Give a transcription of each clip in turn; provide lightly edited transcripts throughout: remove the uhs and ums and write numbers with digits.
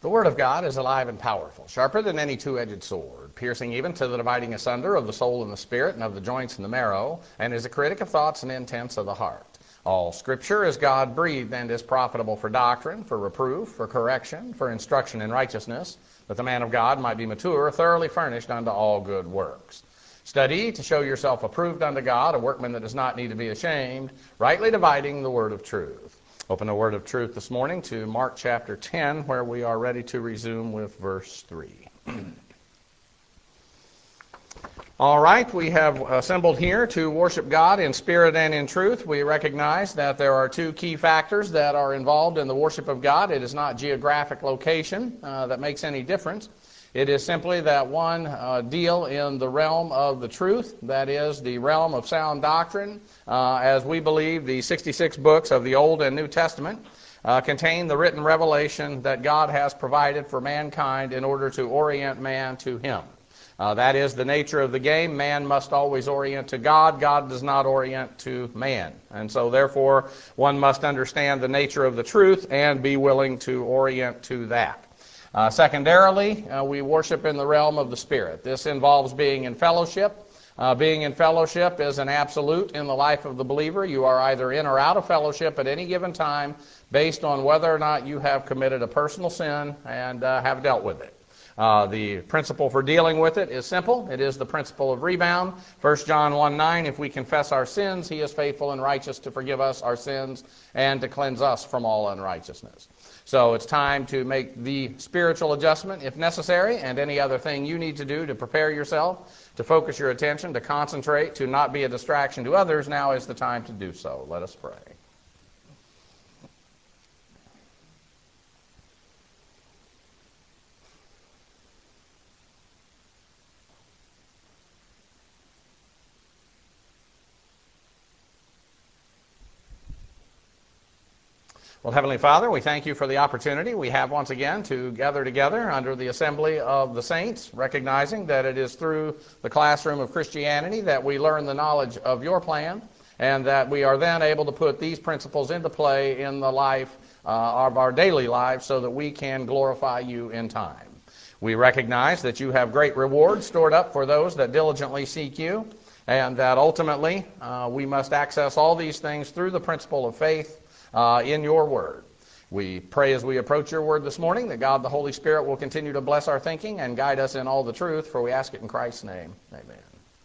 The Word of God is alive and powerful, sharper than any two-edged sword, piercing even to the dividing asunder of the soul and the spirit, and of the joints and the marrow, and is a critic of thoughts and intents of the heart. All Scripture is God-breathed and is profitable for doctrine, for reproof, for correction, for instruction in righteousness, that the man of God might be mature, thoroughly furnished unto all good works. Study to show yourself approved unto God, a workman that does not need to be ashamed, rightly dividing the word of truth. Open the word of truth this morning to Mark chapter 10, where we are ready to resume with verse 3. All right, we have assembled here to worship God in spirit and in truth. We recognize that there are two key factors that are involved in the worship of God. It is not geographic location that makes any difference. It is simply that one deal in the realm of the truth, that is, the realm of sound doctrine, as we believe the 66 books of the Old and New Testament contain the written revelation that God has provided for mankind in order to orient man to Him. That is the nature of the game. Man must always orient to God. God does not orient to man. And so, therefore, one must understand the nature of the truth and be willing to orient to that. Secondarily, we worship in the realm of the Spirit. This involves being in fellowship. Being in fellowship is an absolute in the life of the believer. You are either in or out of fellowship at any given time based on whether or not you have committed a personal sin and have dealt with it. The principle for dealing with it is simple. It is the principle of rebound. 1 John 1:9, if we confess our sins, He is faithful and righteous to forgive us our sins and to cleanse us from all unrighteousness. So it's time to make the spiritual adjustment if necessary, and any other thing you need to do to prepare yourself, to focus your attention, to concentrate, to not be a distraction to others. Now is the time to do so. Let us pray. Well, Heavenly Father, we thank you for the opportunity we have once again to gather together under the assembly of the saints, recognizing that it is through the classroom of Christianity that we learn the knowledge of your plan, and that we are then able to put these principles into play in the life of our daily lives so that we can glorify you in time. We recognize that you have great rewards stored up for those that diligently seek you, and that ultimately we must access all these things through the principle of faith in your word. We pray as we approach your word this morning that God the Holy Spirit will continue to bless our thinking and guide us in all the truth, for we ask it in Christ's name. Amen.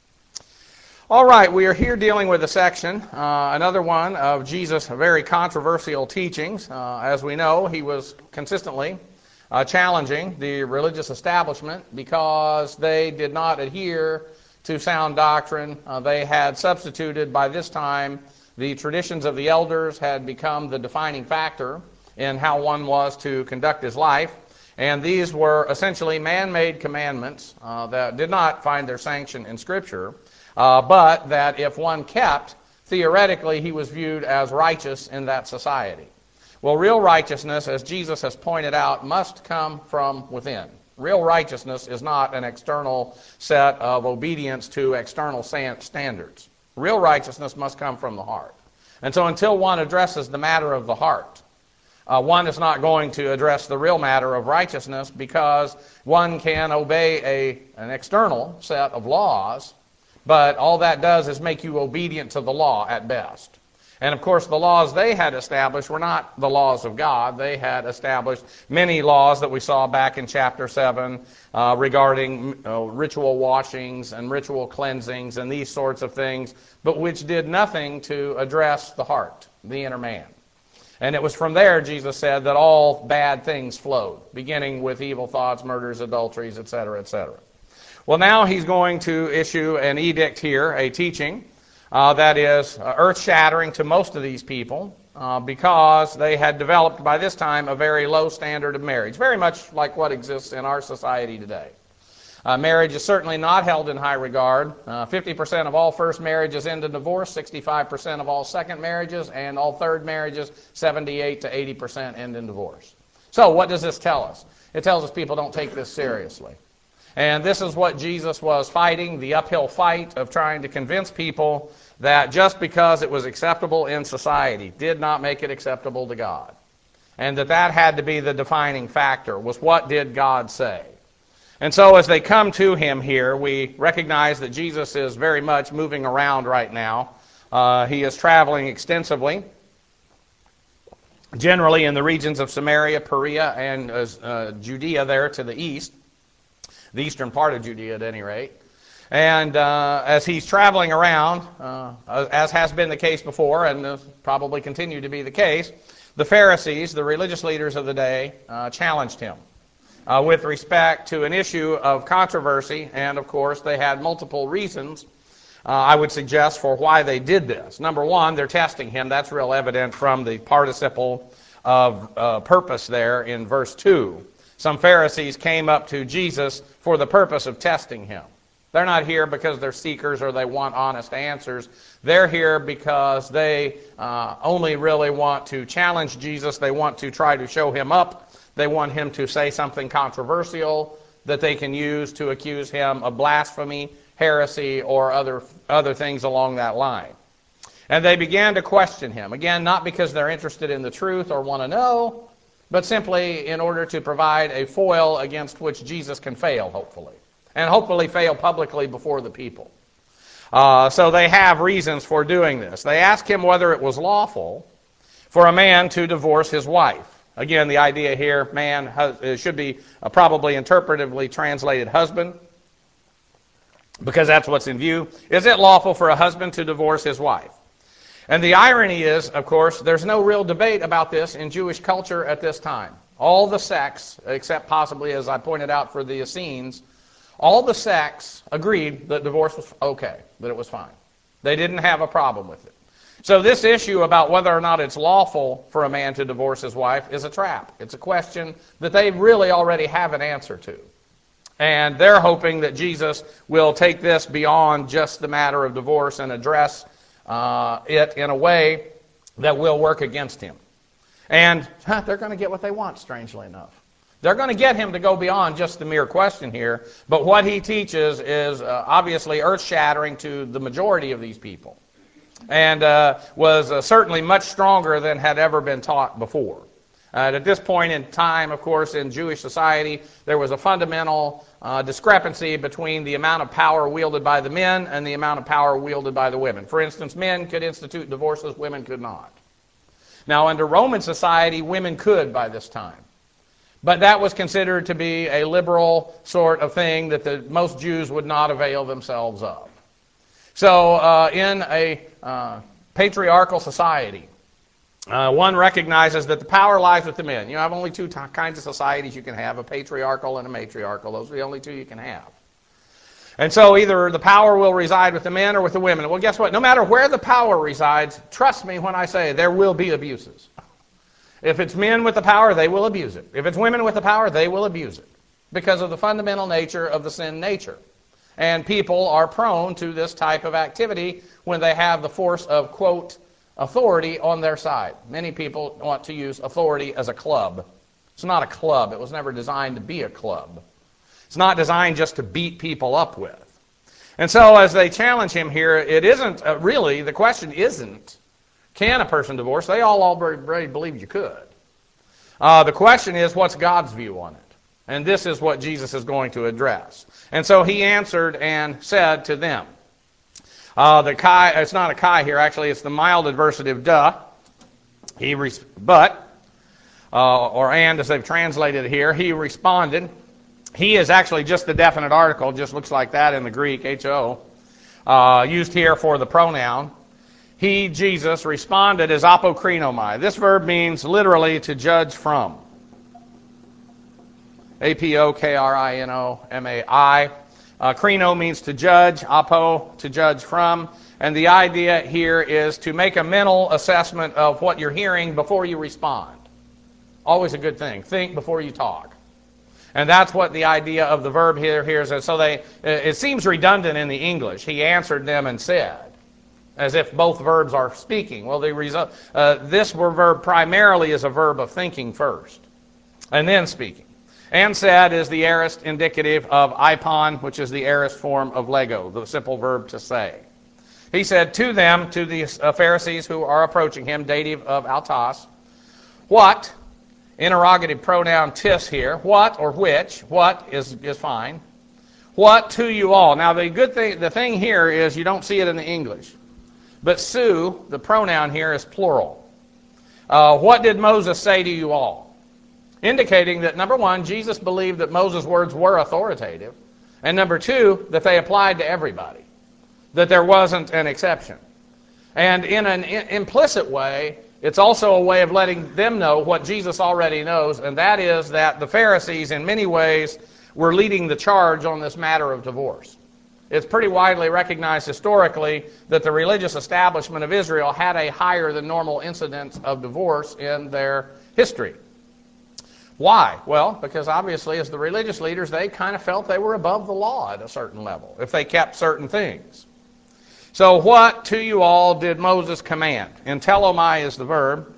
All right, we are here dealing with a section, another one of Jesus' very controversial teachings. As we know, he was consistently challenging the religious establishment because they did not adhere to sound doctrine. They had substituted by this time the traditions of the elders, had become the defining factor in how one was to conduct his life. And these were essentially man-made commandments that did not find their sanction in Scripture, but that if one kept, theoretically he was viewed as righteous in that society. Well, real righteousness, as Jesus has pointed out, must come from within. Real righteousness is not an external set of obedience to external standards. Real righteousness must come from the heart. And so until one addresses the matter of the heart, one is not going to address the real matter of righteousness, because one can obey an external set of laws, but all that does is make you obedient to the law at best. And of course, the laws they had established were not the laws of God. They had established many laws that we saw back in chapter 7 regarding ritual washings and ritual cleansings and these sorts of things, but which did nothing to address the heart, the inner man. And it was from there, Jesus said, that all bad things flowed, beginning with evil thoughts, murders, adulteries, etc., etc. Well, now he's going to issue an edict here, a teaching, that is earth-shattering to most of these people because they had developed by this time a very low standard of marriage, very much like what exists in our society today. Marriage is certainly not held in high regard. 50% of all first marriages end in divorce, 65% of all second marriages, and all third marriages, 78 to 80% end in divorce. So what does this tell us? It tells us people don't take this seriously. And this is what Jesus was fighting, the uphill fight of trying to convince people that just because it was acceptable in society did not make it acceptable to God. and that had to be the defining factor, was what did God say? And so as they come to him here, we recognize that Jesus is very much moving around right now. He is traveling extensively, generally in the regions of Samaria, Perea, and Judea there to the east, the eastern part of Judea at any rate. And as he's traveling around, as has been the case before and probably continue to be the case, the Pharisees, the religious leaders of the day, challenged him with respect to an issue of controversy, and of course they had multiple reasons, I would suggest, for why they did this. Number one, they're testing him. That's real evident from the participle of purpose there in verse 2. Some Pharisees came up to Jesus for the purpose of testing him. They're not here because they're seekers or they want honest answers. They're here because they only really want to challenge Jesus. They want to try to show him up. They want him to say something controversial that they can use to accuse him of blasphemy, heresy, or other things along that line. And they began to question him. Again, not because they're interested in the truth or want to know, but simply in order to provide a foil against which Jesus can fail, hopefully. And hopefully fail publicly before the people. So they have reasons for doing this. They ask him whether it was lawful for a man to divorce his wife. Again, the idea here, man, should be probably interpretively translated husband, because that's what's in view. Is it lawful for a husband to divorce his wife? And the irony is, of course, there's no real debate about this in Jewish culture at this time. All the sects, except possibly, as I pointed out for the Essenes, all the sects agreed that divorce was okay, that it was fine. They didn't have a problem with it. So this issue about whether or not it's lawful for a man to divorce his wife is a trap. It's a question that they really already have an answer to. And they're hoping that Jesus will take this beyond just the matter of divorce and address it in a way that will work against him. And they're going to get what they want, strangely enough. They're going to get him to go beyond just the mere question here, but what he teaches is obviously earth-shattering to the majority of these people, and was certainly much stronger than had ever been taught before. At this point in time, of course, in Jewish society, there was a fundamental discrepancy between the amount of power wielded by the men and the amount of power wielded by the women. For instance, men could institute divorces, women could not. Now, under Roman society, women could by this time. But that was considered to be a liberal sort of thing that most Jews would not avail themselves of. So in a patriarchal society, one recognizes that the power lies with the men. You have only two kinds of societies you can have, a patriarchal and a matriarchal. Those are the only two you can have. And so either the power will reside with the men or with the women. Well, guess what? No matter where the power resides, trust me when I say there will be abuses. If it's men with the power, they will abuse it. If it's women with the power, they will abuse it because of the fundamental nature of the sin nature. And people are prone to this type of activity when they have the force of, quote, authority on their side. Many people want to use authority as a club. It's not a club. It was never designed to be a club. It's not designed just to beat people up with. And so as they challenge him here, it isn't really, the question isn't, can a person divorce? They all already believe you could. The question is, what's God's view on it? And this is what Jesus is going to address. And so he answered and said to them, the chi, it's not a chi here, actually, it's the mild adversative duh. Or and as they've translated it here, he responded. He is actually just the definite article, just looks like that in the Greek, H-O, used here for the pronoun. He, Jesus, responded as apokrinomai. This verb means literally to judge from. A-P-O-K-R-I-N-O-M-A-I. Krino means to judge, apo, to judge from. And the idea here is to make a mental assessment of what you're hearing before you respond. Always a good thing. Think before you talk. And that's what the idea of the verb here is. And so it seems redundant in the English. He answered them and said, as if both verbs are speaking. Well, this verb primarily is a verb of thinking first, and then speaking. And said is the aorist indicative of ipon, which is the aorist form of lego, the simple verb to say. He said to them, to the Pharisees who are approaching him, dative of autos, what interrogative pronoun tis here. What or which? What is fine. What to you all? Now the thing here is you don't see it in the English. But su, the pronoun here, is plural. What did Moses say to you all? Indicating that, number one, Jesus believed that Moses' words were authoritative. And number two, that they applied to everybody. That there wasn't an exception. And in an implicit way, it's also a way of letting them know what Jesus already knows, and that is that the Pharisees, in many ways, were leading the charge on this matter of divorce. It's pretty widely recognized historically that the religious establishment of Israel had a higher than normal incidence of divorce in their history. Why? Well, because obviously as the religious leaders, they kind of felt they were above the law at a certain level if they kept certain things. So what to you all did Moses command? Entelomai is the verb,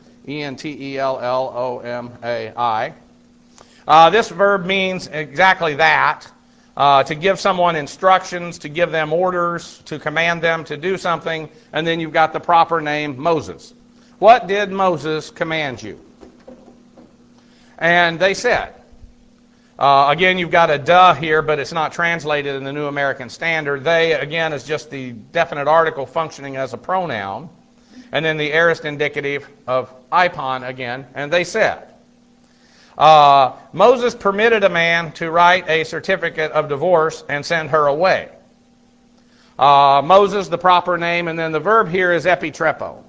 E-N-T-E-L-L-O-M-A-I. This verb means exactly that. To give someone instructions, to give them orders, to command them to do something, and then you've got the proper name, Moses. What did Moses command you? And they said, again, you've got a duh here, but it's not translated in the New American Standard. They, again, is just the definite article functioning as a pronoun, and then the aorist indicative of ipon again, and they said, Moses permitted a man to write a certificate of divorce and send her away. Moses, the proper name, and then the verb here is epitrepo.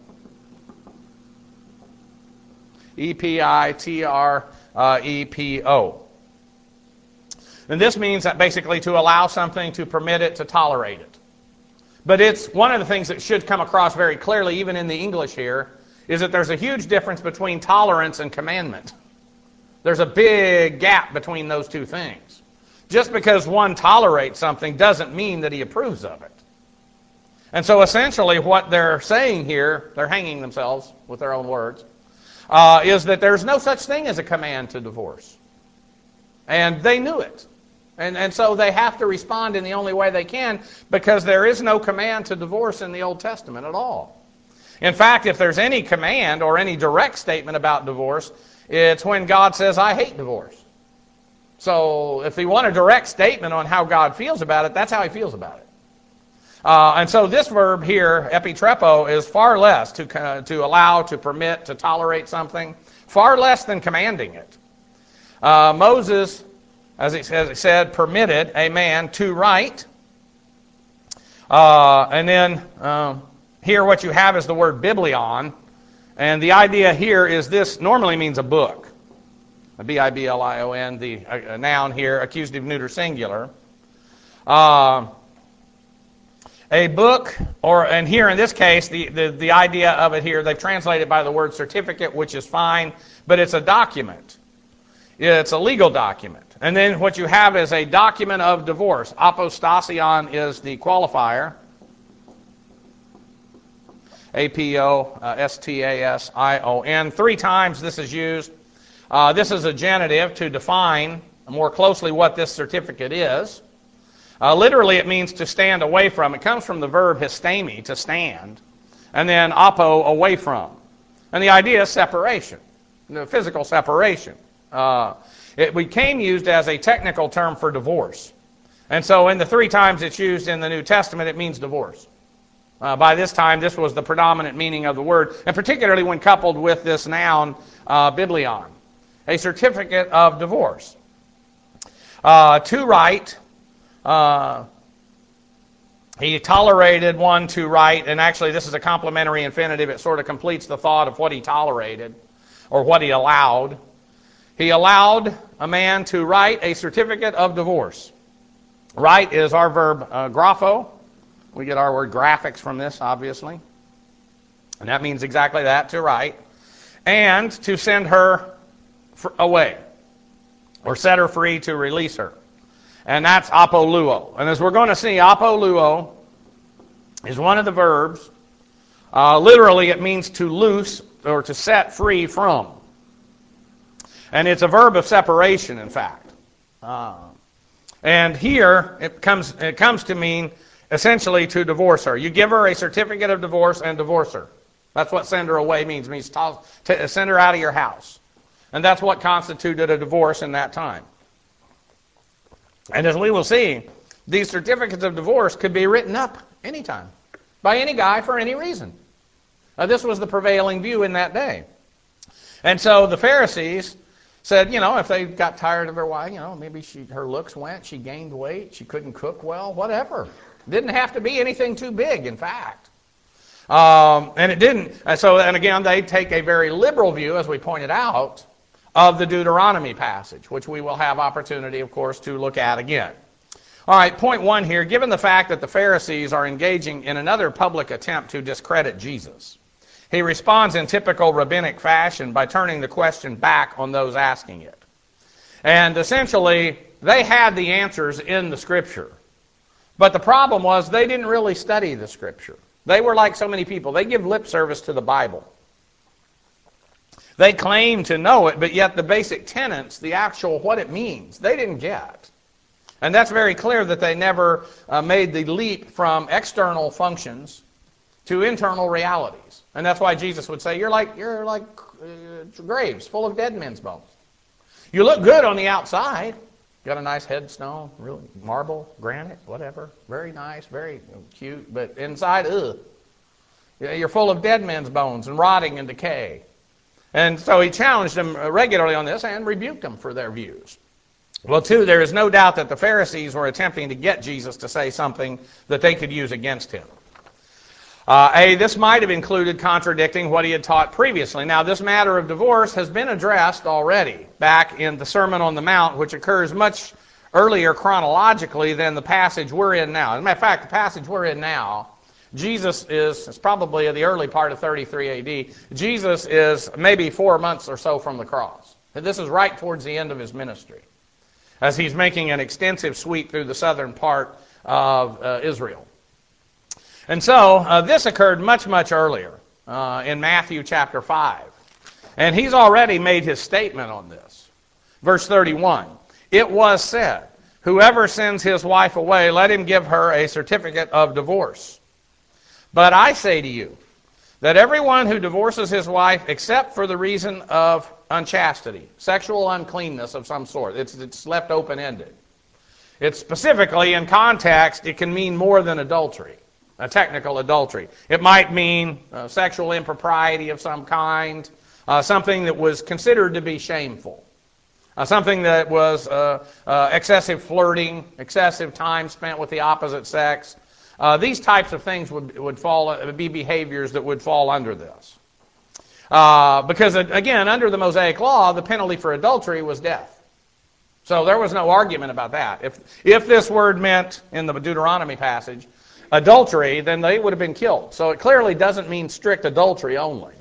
E-P-I-T-R-E-P-O. And this means that basically to allow something, to permit it, to tolerate it. But it's one of the things that should come across very clearly, even in the English here, is that there's a huge difference between tolerance and commandment. There's a big gap between those two things. Just because one tolerates something doesn't mean that he approves of it. And so essentially what they're saying here, they're hanging themselves with their own words, is that there's no such thing as a command to divorce. And they knew it. And so they have to respond in the only way they can, because there is no command to divorce in the Old Testament at all. In fact, if there's any command or any direct statement about divorce, it's when God says, I hate divorce. So if you want a direct statement on how God feels about it, that's how he feels about it. And so this verb here, epitrepo, is far less to allow, to permit, to tolerate something, far less than commanding it. Moses, as it said, permitted a man to write. And then here what you have is the word biblion. And the idea here is this normally means a book. A B-I-B-L-I-O-N, the noun here, accusative neuter singular. A book, and here in this case, the idea of it here, they've translated by the word certificate, which is fine, but it's a document. It's a legal document. And then what you have is a document of divorce. Apostasion is the qualifier. A-P-O-S-T-A-S-I-O-N. 3 times this is used. This is a genitive to define more closely what this certificate is. Literally, it means to stand away from. It comes from the verb histemi, to stand, and then apo, away from. And the idea is separation, physical separation. It became used as a technical term for divorce. And so in the 3 times it's used in the New Testament, it means divorce. By this time, this was the predominant meaning of the word, and particularly when coupled with this noun, biblion, a certificate of divorce. To write, he tolerated one to write, and actually this is a complementary infinitive. It sort of completes the thought of what he tolerated, or what he allowed. He allowed a man to write a certificate of divorce. Write is our verb grapho. We get our word graphics from this, obviously. And that means exactly that, to write. And to send her away, or set her free, to release her. And that's apoluo. And as we're going to see, apoluo is one of the verbs. Literally, it means to loose, or to set free from. And it's a verb of separation, in fact. And here, it comes to mean essentially to divorce her. You give her a certificate of divorce and divorce her. That's what send her away means. It means send her out of your house. And that's what constituted a divorce in that time. And as we will see, these certificates of divorce could be written up anytime by any guy for any reason. This was the prevailing view in that day. And so the Pharisees said, if they got tired of their wife, maybe her looks went, she gained weight, she couldn't cook well, whatever. Didn't have to be anything too big, in fact. And it didn't. And again, they take a very liberal view, as we pointed out, of the Deuteronomy passage, which we will have opportunity, of course, to look at again. All right, point one here. Given the fact that the Pharisees are engaging in another public attempt to discredit Jesus, he responds in typical rabbinic fashion by turning the question back on those asking it. And essentially, they had the answers in the Scripture. But the problem was they didn't really study the Scripture. They were like so many people. They give lip service to the Bible. They claim to know it, but yet the basic tenets, the actual what it means, they didn't get. And that's very clear that they never made the leap from external functions to internal realities. And that's why Jesus would say, you're like graves full of dead men's bones. You look good on the outside. Got a nice headstone, really marble, granite, whatever. Very nice, very cute. But inside, you're full of dead men's bones and rotting and decay. And so he challenged them regularly on this and rebuked them for their views. Well, two, there is no doubt that the Pharisees were attempting to get Jesus to say something that they could use against him. This might have included contradicting what he had taught previously. Now, this matter of divorce has been addressed already back in the Sermon on the Mount, which occurs much earlier chronologically than the passage we're in now. As a matter of fact, the passage we're in now, Jesus it's probably in the early part of 33 A.D. Jesus is maybe 4 months or so from the cross. And this is right towards the end of his ministry, as he's making an extensive sweep through the southern part of Israel. And so this occurred much, much earlier in Matthew chapter 5. And he's already made his statement on this. Verse 31, it was said, whoever sends his wife away, let him give her a certificate of divorce. But I say to you that everyone who divorces his wife except for the reason of unchastity, sexual uncleanness of some sort, it's left open-ended. It's specifically, in context, it can mean more than adultery. A technical adultery. It might mean sexual impropriety of some kind, something that was considered to be shameful, something that was excessive flirting, excessive time spent with the opposite sex. These types of things would be behaviors that would fall under this. Because, again, under the Mosaic law, the penalty for adultery was death. So there was no argument about that. If this word meant, in the Deuteronomy passage, adultery, then they would have been killed. So it clearly doesn't mean strict adultery only.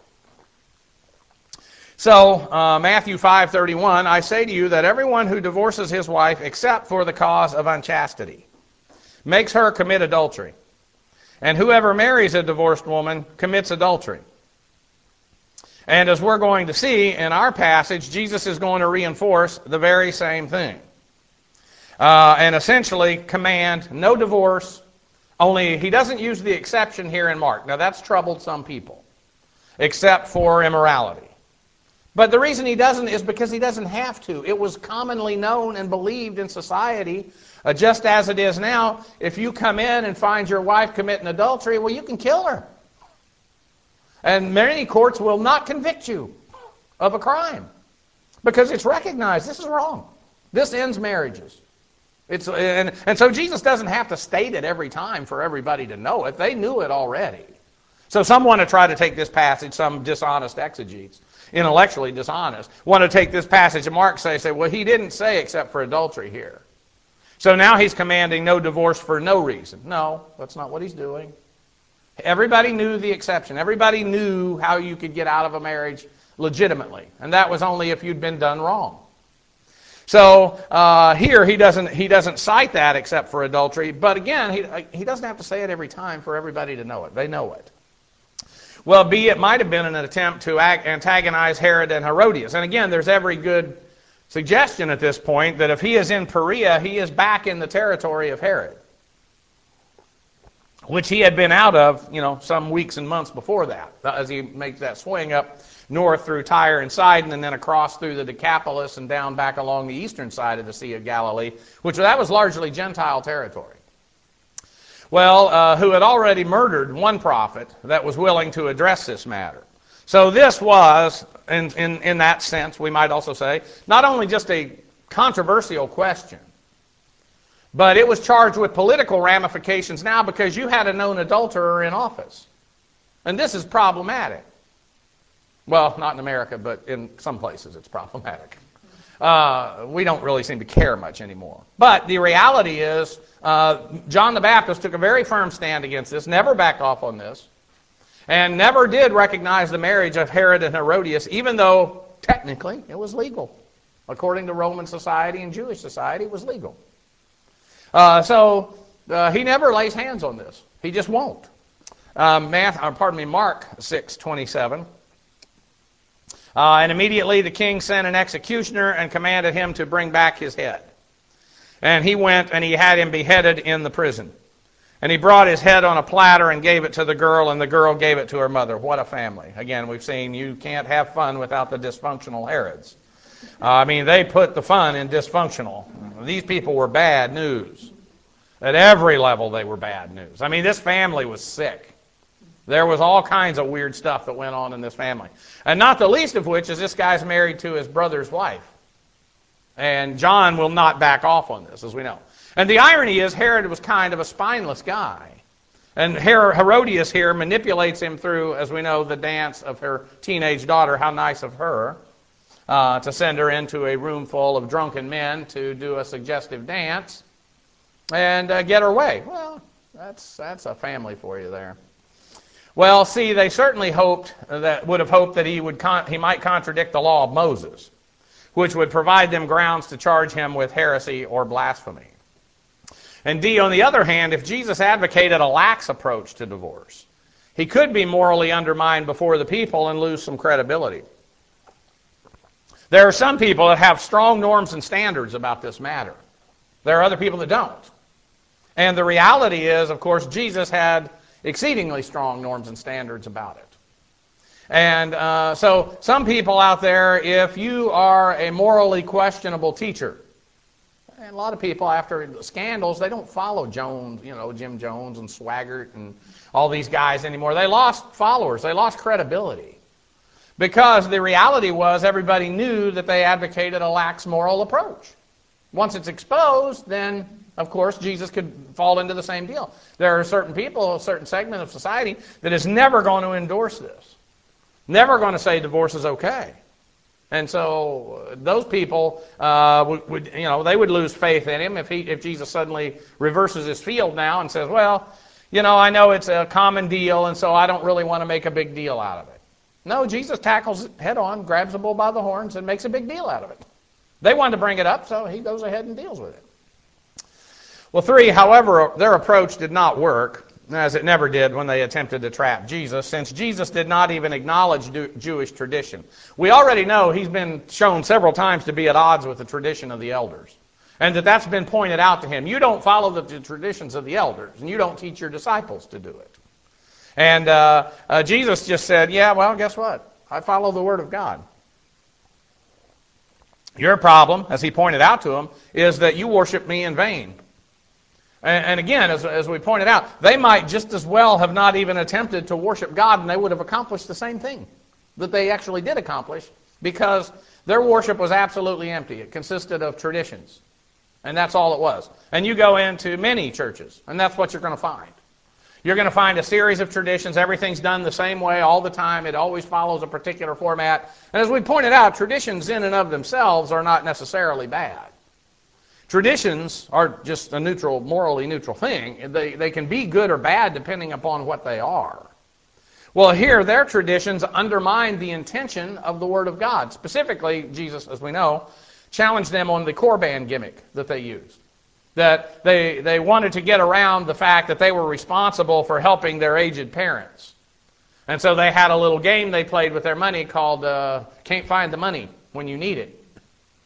So Matthew 5:31, I say to you that everyone who divorces his wife except for the cause of unchastity makes her commit adultery. And whoever marries a divorced woman commits adultery. And as we're going to see in our passage, Jesus is going to reinforce the very same thing. And essentially command no divorce. Only he doesn't use the exception here in Mark. Now that's troubled some people, except for immorality. But the reason he doesn't is because he doesn't have to. It was commonly known and believed in society, just as it is now, if you come in and find your wife committing adultery, well, you can kill her. And many courts will not convict you of a crime because it's recognized this is wrong. This ends marriages. And so Jesus doesn't have to state it every time for everybody to know it. They knew it already. So some want to try to take this passage, some dishonest exegetes, intellectually dishonest, want to take this passage of Mark and say, well, he didn't say except for adultery here. So now he's commanding no divorce for no reason. No, that's not what he's doing. Everybody knew the exception. Everybody knew how you could get out of a marriage legitimately. And that was only if you'd been done wrong. So here he doesn't cite that except for adultery. But again, he doesn't have to say it every time for everybody to know it. They know it. Well, B, it might have been an attempt to antagonize Herod and Herodias. And again, there's every good suggestion at this point that if he is in Perea, he is back in the territory of Herod. which he had been out of, some weeks and months before that, as he makes that swing up north through Tyre and Sidon, and then across through the Decapolis and down back along the eastern side of the Sea of Galilee, which that was largely Gentile territory. Well, who had already murdered one prophet that was willing to address this matter. So this was, in that sense, we might also say, not only just a controversial question, but it was charged with political ramifications now because you had a known adulterer in office. And this is problematic. Well, not in America, but in some places it's problematic. We don't really seem to care much anymore. But the reality is, John the Baptist took a very firm stand against this, never backed off on this, and never did recognize the marriage of Herod and Herodias, even though technically it was legal. According to Roman society and Jewish society, it was legal. So he never lays hands on this. He just won't. Mark 6:27. And immediately the king sent an executioner and commanded him to bring back his head. And he went and he had him beheaded in the prison. And he brought his head on a platter and gave it to the girl, and the girl gave it to her mother. What a family. Again, we've seen you can't have fun without the dysfunctional Herods. They put the fun in dysfunctional. These people were bad news. At every level they were bad news. This family was sick. There was all kinds of weird stuff that went on in this family. And not the least of which is this guy's married to his brother's wife. And John will not back off on this, as we know. And the irony is Herod was kind of a spineless guy. And Herodias here manipulates him through, as we know, the dance of her teenage daughter. How nice of her to send her into a room full of drunken men to do a suggestive dance and get her way. Well, that's a family for you there. Well, see, they certainly would have hoped that he might contradict the law of Moses, which would provide them grounds to charge him with heresy or blasphemy. And D, on the other hand, if Jesus advocated a lax approach to divorce, he could be morally undermined before the people and lose some credibility. There are some people that have strong norms and standards about this matter. There are other people that don't. And the reality is, of course, Jesus had exceedingly strong norms and standards about it. And so some people out there, if you are a morally questionable teacher, and a lot of people after the scandals, they don't follow Jones, Jim Jones and Swaggart and all these guys anymore. They lost followers. They lost credibility. Because the reality was everybody knew that they advocated a lax moral approach. Once it's exposed, then, of course, Jesus could fall into the same deal. There are certain people, a certain segment of society that is never going to endorse this. Never going to say divorce is okay. And so those people they would lose faith in him if Jesus suddenly reverses his field now and says, well, I know it's a common deal, and so I don't really want to make a big deal out of it. No, Jesus tackles it head on, grabs the bull by the horns, and makes a big deal out of it. They wanted to bring it up, so he goes ahead and deals with it. Well, 3, however, their approach did not work, as it never did when they attempted to trap Jesus, since Jesus did not even acknowledge Jewish tradition. We already know he's been shown several times to be at odds with the tradition of the elders, and that's been pointed out to him. You don't follow the traditions of the elders, and you don't teach your disciples to do it. And Jesus just said, yeah, well, guess what? I follow the Word of God. Your problem, as he pointed out to him, is that you worship me in vain. And again, as we pointed out, they might just as well have not even attempted to worship God, and they would have accomplished the same thing that they actually did accomplish, because their worship was absolutely empty. It consisted of traditions, and that's all it was. And you go into many churches, and that's what you're going to find. You're going to find a series of traditions. Everything's done the same way all the time. It always follows a particular format. And as we pointed out, traditions in and of themselves are not necessarily bad. Traditions are just a morally neutral thing. They can be good or bad depending upon what they are. Well, here, their traditions undermine the intention of the Word of God. Specifically, Jesus, as we know, challenged them on the Korban gimmick that they used. That they wanted to get around the fact that they were responsible for helping their aged parents. And so they had a little game they played with their money called Can't Find the Money When You Need It.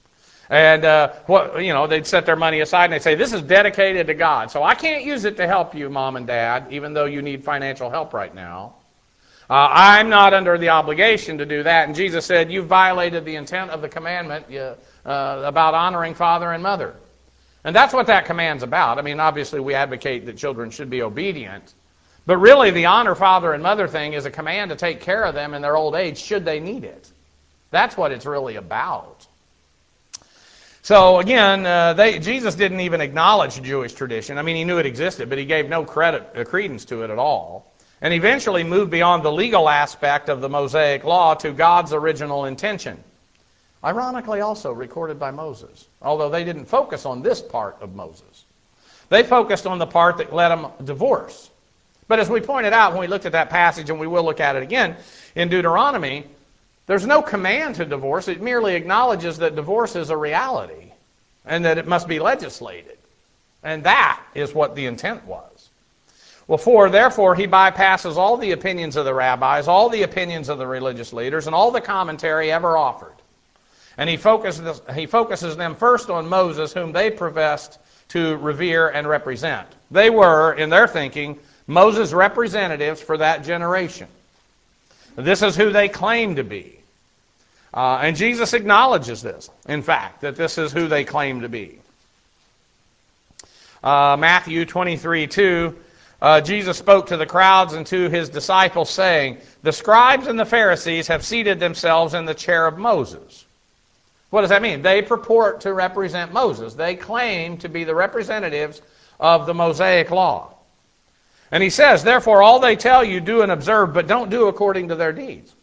And they'd set their money aside and they'd say, this is dedicated to God. So I can't use it to help you, Mom and Dad, even though you need financial help right now. I'm not under the obligation to do that. And Jesus said, you've violated the intent of the commandment about honoring father and mother. And that's what that command's about. I mean, obviously we advocate that children should be obedient. But really the honor father and mother thing is a command to take care of them in their old age should they need it. That's what it's really about. So again, Jesus didn't even acknowledge Jewish tradition. I mean, he knew it existed, but he gave no credence to it at all. And eventually moved beyond the legal aspect of the Mosaic law to God's original intention. Ironically also recorded by Moses, although they didn't focus on this part of Moses. They focused on the part that led them divorce. But as we pointed out when we looked at that passage, and we will look at it again, in Deuteronomy, there's no command to divorce. It merely acknowledges that divorce is a reality and that it must be legislated. And that is what the intent was. Well, 4, therefore, he bypasses all the opinions of the rabbis, all the opinions of the religious leaders, and all the commentary ever offered. And he focuses them first on Moses, whom they professed to revere and represent. They were, in their thinking, Moses' representatives for that generation. This is who they claim to be. And Jesus acknowledges this, in fact, that this is who they claim to be. Matthew 23:2, Jesus spoke to the crowds and to his disciples, saying, the scribes and the Pharisees have seated themselves in the chair of Moses. What does that mean? They purport to represent Moses. They claim to be the representatives of the Mosaic law. And he says, therefore, all they tell you, do and observe, but don't do according to their deeds.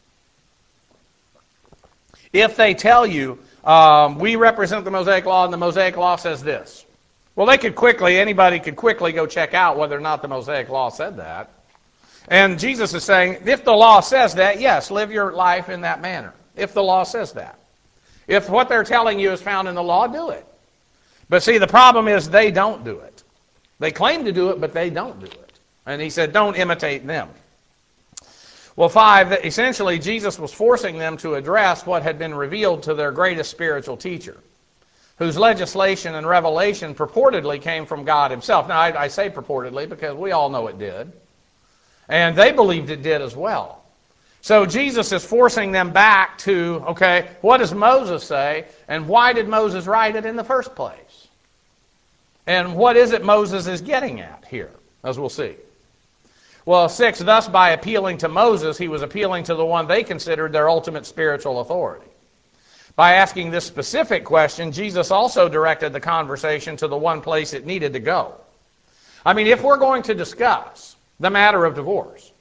If they tell you, we represent the Mosaic law, and the Mosaic law says this. Well, anybody could quickly go check out whether or not the Mosaic law said that. And Jesus is saying, if the law says that, yes, live your life in that manner. If the law says that. If what they're telling you is found in the law, do it. But see, the problem is they don't do it. They claim to do it, but they don't do it. And he said, don't imitate them. Well, 5, essentially Jesus was forcing them to address what had been revealed to their greatest spiritual teacher, whose legislation and revelation purportedly came from God himself. Now, I say purportedly because we all know it did. And they believed it did as well. So Jesus is forcing them back to, okay, what does Moses say, and why did Moses write it in the first place? And what is it Moses is getting at here, as we'll see? Well, 6, thus by appealing to Moses, he was appealing to the one they considered their ultimate spiritual authority. By asking this specific question, Jesus also directed the conversation to the one place it needed to go. I mean, if we're going to discuss the matter of divorce,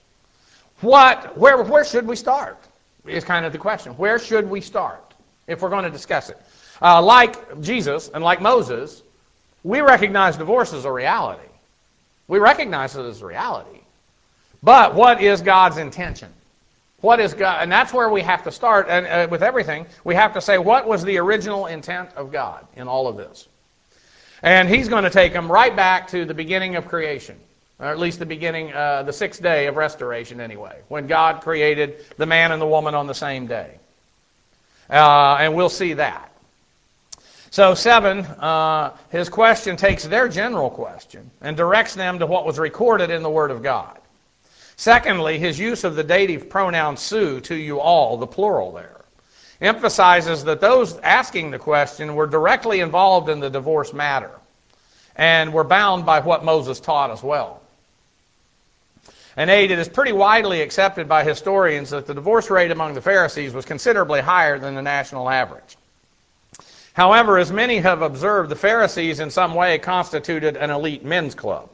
where should we start? Is kind of the question. Where should we start if we're going to discuss it? Like Jesus and like Moses, we recognize divorce as a reality. We recognize it as a reality. But what is God's intention? What is God? And that's where we have to start. And with everything, we have to say, what was the original intent of God in all of this? And he's going to take them right back to the beginning of creation. Or at least the beginning, the 6th day of restoration anyway, when God created the man and the woman on the same day. And we'll see that. So 7, his question takes their general question and directs them to what was recorded in the Word of God. Secondly, his use of the dative pronoun su, to you all, the plural there, emphasizes that those asking the question were directly involved in the divorce matter and were bound by what Moses taught as well. And 8, it is pretty widely accepted by historians that the divorce rate among the Pharisees was considerably higher than the national average. However, as many have observed, the Pharisees in some way constituted an elite men's club.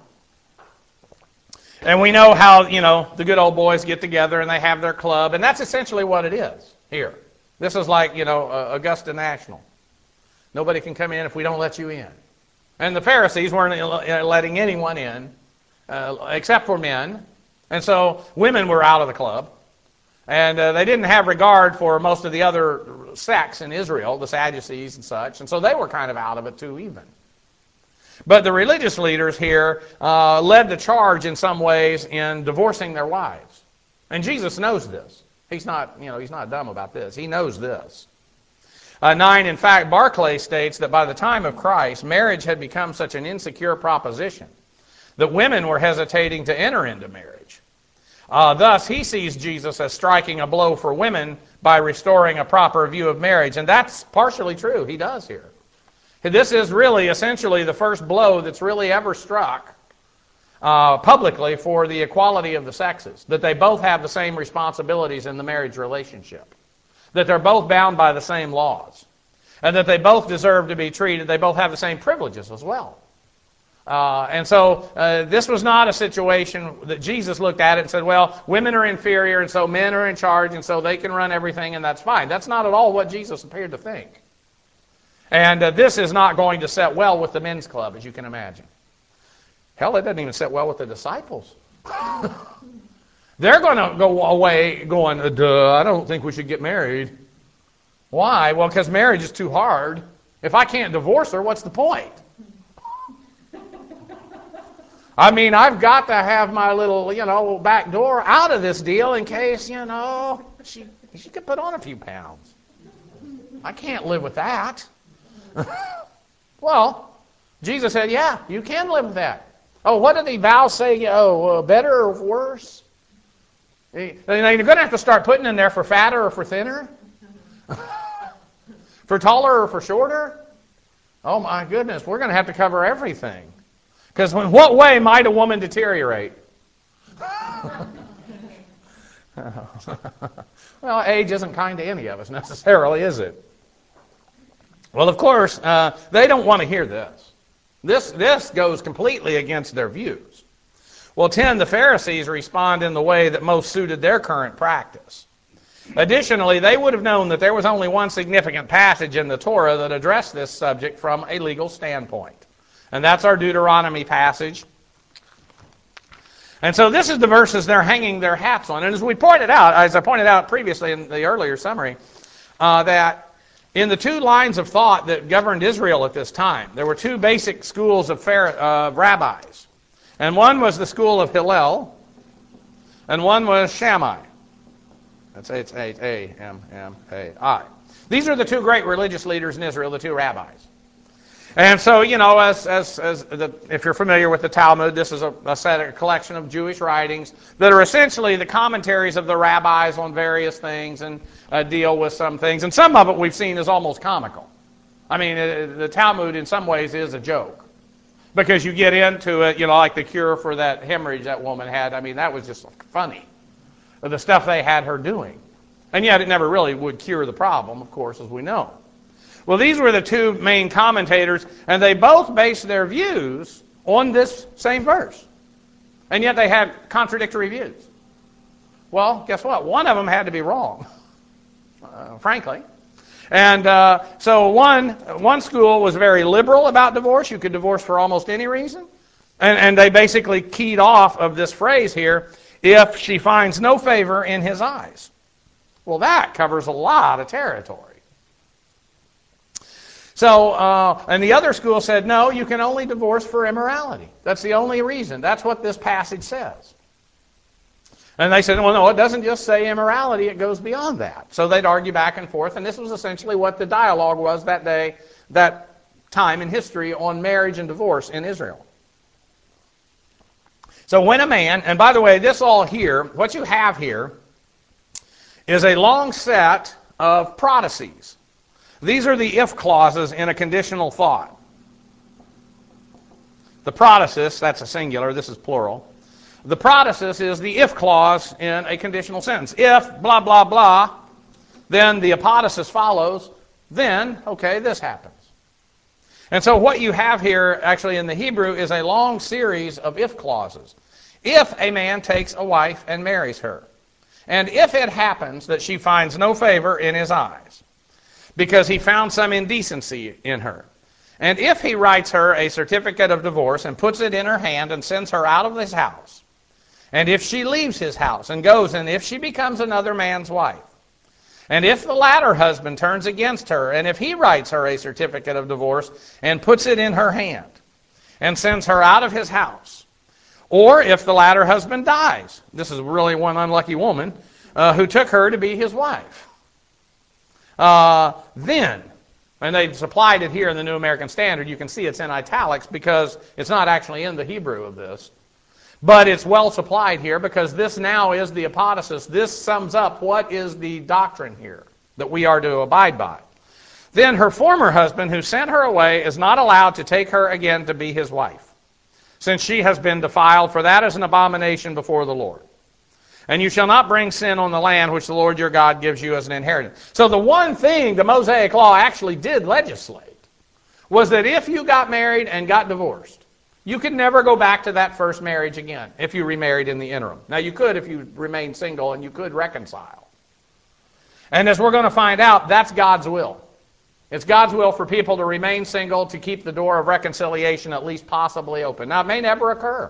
And we know how, the good old boys get together and they have their club, and that's essentially what it is here. This is like, Augusta National. Nobody can come in if we don't let you in. And the Pharisees weren't letting anyone in except for men. And so women were out of the club. And they didn't have regard for most of the other sects in Israel, the Sadducees and such. And so they were kind of out of it too even. But the religious leaders here led the charge in some ways in divorcing their wives. And Jesus knows this. He's not dumb about this. He knows this. 9, in fact, Barclay states that by the time of Christ, marriage had become such an insecure proposition that women were hesitating to enter into marriage. Thus, he sees Jesus as striking a blow for women by restoring a proper view of marriage. And that's partially true. He does here. This is really essentially the first blow that's really ever struck publicly for the equality of the sexes, that they both have the same responsibilities in the marriage relationship, that they're both bound by the same laws, and that they both deserve to be treated, they both have the same privileges as well. And so this was not a situation that Jesus looked at it and said, well, women are inferior, and so men are in charge, and so they can run everything, and that's fine. That's not at all what Jesus appeared to think. And this is not going to set well with the men's club, as you can imagine. Hell, it doesn't even sit well with the disciples. They're going to go away going, I don't think we should get married. Why? Well, because marriage is too hard. If I can't divorce her, what's the point? I mean, I've got to have my little, back door out of this deal in case, she could put on a few pounds. I can't live with that. Well, Jesus said, yeah, you can live with that. Oh, what did the vow say? Better or worse? You're going to have to start putting in there for fatter or for thinner? For taller or for shorter? Oh, my goodness, we're going to have to cover everything. Because in what way might a woman deteriorate? Well, age isn't kind to any of us necessarily, is it? Well, of course, they don't want to hear this. This goes completely against their views. Well, 10, the Pharisees respond in the way that most suited their current practice. Additionally, they would have known that there was only one significant passage in the Torah that addressed this subject from a legal standpoint. And that's our Deuteronomy passage. And so this is the verses they're hanging their hats on. And as I pointed out previously in the earlier summary, that in the two lines of thought that governed Israel at this time, there were two basic schools of rabbis. And one was the school of Hillel, and one was Shammai. That's H-A-M-M-A-I. These are the two great religious leaders in Israel, the two rabbis. And so, if you're familiar with the Talmud, this is a collection of Jewish writings that are essentially the commentaries of the rabbis on various things and deal with some things. And some of it we've seen is almost comical. I mean, the Talmud in some ways is a joke. Because you get into it, like the cure for that hemorrhage that woman had. I mean, that was just funny. The stuff they had her doing. And yet it never really would cure the problem, of course, as we know. Well, these were the two main commentators, and they both based their views on this same verse. And yet they had contradictory views. Well, guess what? One of them had to be wrong, frankly. And so one school was very liberal about divorce. You could divorce for almost any reason. And they basically keyed off of this phrase here, if she finds no favor in his eyes. Well, that covers a lot of territory. So, and the other school said, no, you can only divorce for immorality. That's the only reason. That's what this passage says. And they said, well, no, it doesn't just say immorality, it goes beyond that. So they'd argue back and forth, and this was essentially what the dialogue was that day, that time in history on marriage and divorce in Israel. So when a man, and by the way, this all here, what you have here is a long set of prodicies. These are the if clauses in a conditional thought. The protasis, that's a singular, this is plural. The protasis is the if clause in a conditional sentence. If blah, blah, blah, then the apodosis follows, then, okay, this happens. And so what you have here, actually in the Hebrew, is a long series of if clauses. If a man takes a wife and marries her, and if it happens that she finds no favor in his eyes, because he found some indecency in her, and if he writes her a certificate of divorce and puts it in her hand and sends her out of his house, and if she leaves his house and goes, and if she becomes another man's wife, and if the latter husband turns against her, and if he writes her a certificate of divorce and puts it in her hand and sends her out of his house, or if the latter husband dies, this is really one unlucky woman who took her to be his wife. then, and they've supplied it here in the New American Standard. You can see it's in italics because it's not actually in the Hebrew of this. But it's well supplied here because this now is the apodosis. This sums up what is the doctrine here that we are to abide by. Then her former husband who sent her away is not allowed to take her again to be his wife, since she has been defiled, for that is an abomination before the Lord. And you shall not bring sin on the land which the Lord your God gives you as an inheritance. So the one thing the Mosaic Law actually did legislate was that if you got married and got divorced, you could never go back to that first marriage again if you remarried in the interim. Now you could if you remained single, and you could reconcile. And as we're going to find out, that's God's will. It's God's will for people to remain single, to keep the door of reconciliation at least possibly open. Now it may never occur,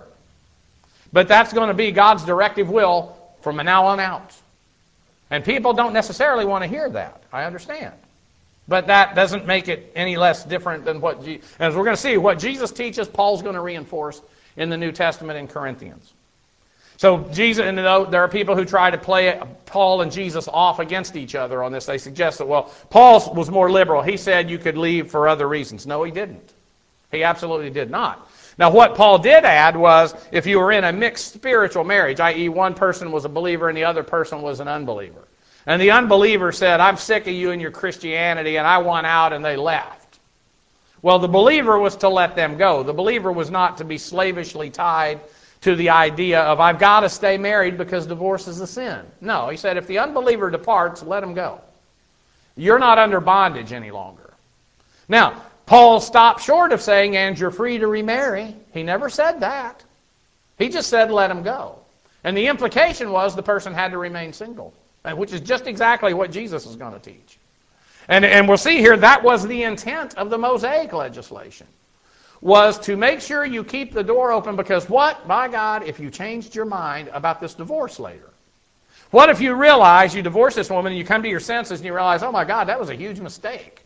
but that's going to be God's directive will from now on out. And people don't necessarily want to hear that. I understand. But that doesn't make it any less different than what, as we're going to see, what Jesus teaches, Paul's going to reinforce in the New Testament in Corinthians. So Jesus, and there are people who try to play Paul and Jesus off against each other on this. They suggest that, well, Paul was more liberal. He said you could leave for other reasons. No, he didn't. He absolutely did not. Now, what Paul did add was if you were in a mixed spiritual marriage, i.e. one person was a believer and the other person was an unbeliever. And the unbeliever said, I'm sick of you and your Christianity, and I want out, and they left. Well, the believer was to let them go. The believer was not to be slavishly tied to the idea of, I've got to stay married because divorce is a sin. No, he said, if the unbeliever departs, let him go. You're not under bondage any longer. Now, Paul stopped short of saying, and you're free to remarry. He never said that. He just said, let him go. And the implication was the person had to remain single, which is just exactly what Jesus is going to teach. And we'll see here that was the intent of the Mosaic legislation, was to make sure you keep the door open, because what? By God, if you changed your mind about this divorce later. What if you realize you divorce this woman and you come to your senses and you realize, oh my God, that was a huge mistake.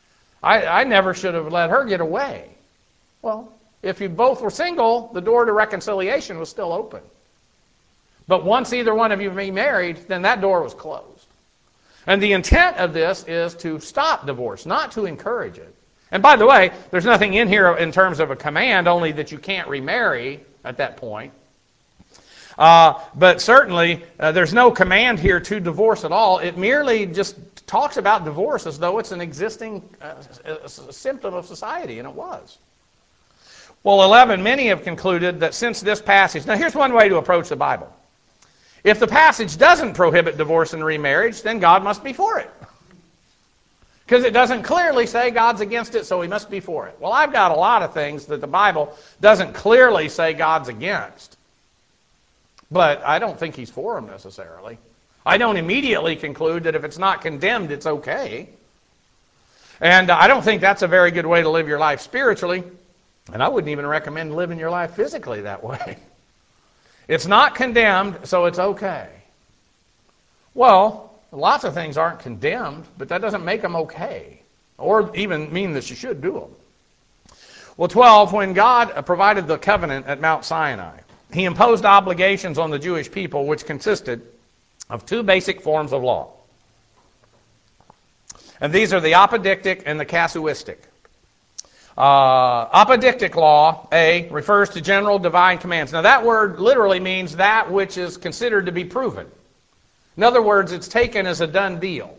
I never should have let her get away. Well, if you both were single, the door to reconciliation was still open. But once either one of you remarried, then that door was closed. And the intent of this is to stop divorce, not to encourage it. And by the way, there's nothing in here in terms of a command, only that you can't remarry at that point. But certainly, there's no command here to divorce at all. It merely just talks about divorce as though it's an existing symptom of society, and it was. Well, 11, many have concluded that since this passage... Now, here's one way to approach the Bible. If the passage doesn't prohibit divorce and remarriage, then God must be for it. Because it doesn't clearly say God's against it, so he must be for it. Well, I've got a lot of things that the Bible doesn't clearly say God's against. But I don't think he's for them necessarily. I don't immediately conclude that if it's not condemned, it's okay. And I don't think that's a very good way to live your life spiritually. And I wouldn't even recommend living your life physically that way. It's not condemned, so it's okay. Well, lots of things aren't condemned, but that doesn't make them okay, or even mean that you should do them. Well, 12, when God provided the covenant at Mount Sinai, he imposed obligations on the Jewish people which consisted of two basic forms of law. And these are the apodictic and the casuistic. Apodictic law, A, refers to general divine commands. Now that word literally means that which is considered to be proven. In other words, it's taken as a done deal.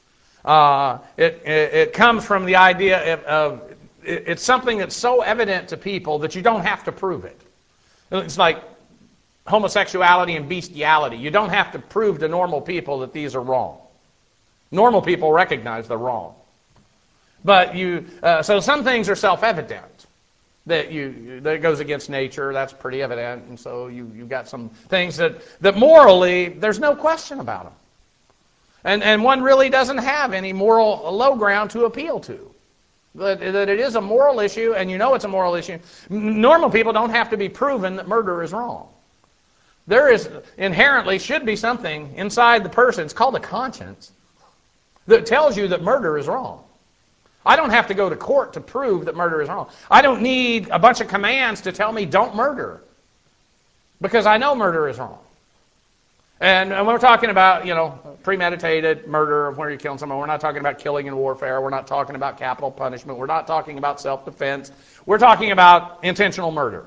It comes from the idea of it's something that's so evident to people that you don't have to prove it. It's like homosexuality and bestiality. You don't have to prove to normal people that these are wrong. Normal people recognize they're wrong. But so some things are self-evident. That goes against nature, that's pretty evident. And so you've got some things that morally, there's no question about them. And one really doesn't have any moral low ground to appeal to. That it is a moral issue, and you know it's a moral issue. Normal people don't have to be proven that murder is wrong. There is inherently should be something inside the person, it's called a conscience, that tells you that murder is wrong. I don't have to go to court to prove that murder is wrong. I don't need a bunch of commands to tell me don't murder, because I know murder is wrong. And we're talking about, premeditated murder where you're killing someone. We're not talking about killing in warfare. We're not talking about capital punishment. We're not talking about self-defense. We're talking about intentional murder.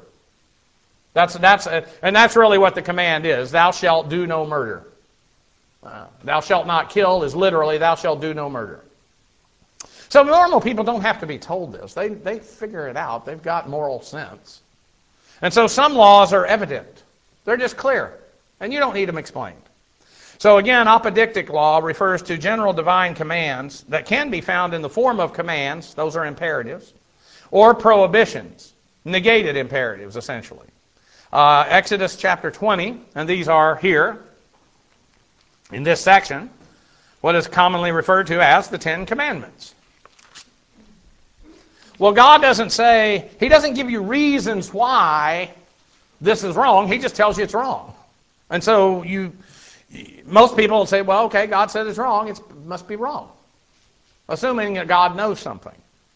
And that's really what the command is. Thou shalt do no murder. Thou shalt not kill is literally, thou shalt do no murder. So normal people don't have to be told this. They figure it out. They've got moral sense. And so some laws are evident. They're just clear. And you don't need them explained. So again, apodictic law refers to general divine commands that can be found in the form of commands, those are imperatives, or prohibitions, negated imperatives, essentially. Exodus chapter 20, and these are here in this section, what is commonly referred to as the Ten Commandments. Well, God doesn't say, He doesn't give you reasons why this is wrong. He just tells you it's wrong. And so most people will say, well, okay, God said it's wrong. It must be wrong. Assuming that God knows something.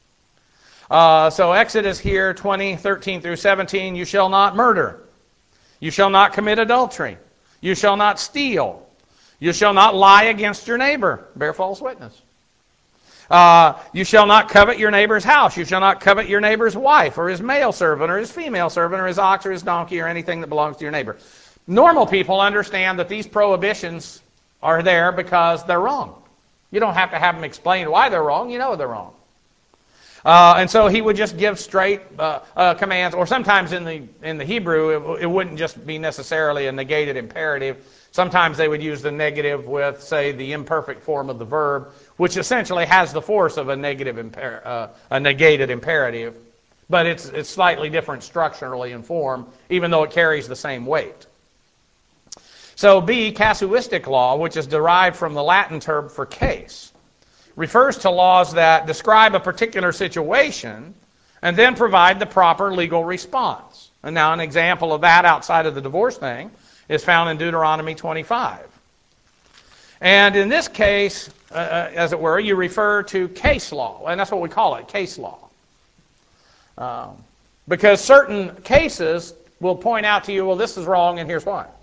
So Exodus here, 20, 13 through 17, you shall not murder. You shall not commit adultery. You shall not steal. You shall not lie against your neighbor. Bear false witness. You shall not covet your neighbor's house. You shall not covet your neighbor's wife or his male servant or his female servant or his ox or his donkey or anything that belongs to your neighbor. Normal people understand that these prohibitions are there because they're wrong. You don't have to have them explain why they're wrong. You know they're wrong. And so he would just give straight commands, or sometimes in the Hebrew, it wouldn't just be necessarily a negated imperative. Sometimes they would use the negative with, say, the imperfect form of the verb, which essentially has the force of a negated imperative, but it's slightly different structurally in form, even though it carries the same weight. So B, casuistic law, which is derived from the Latin term for case, refers to laws that describe a particular situation and then provide the proper legal response. And now an example of that outside of the divorce thing is found in Deuteronomy 25. And in this case, as it were, you refer to case law, and that's what we call it, case law. Because certain cases will point out to you, well, this is wrong, and here's why.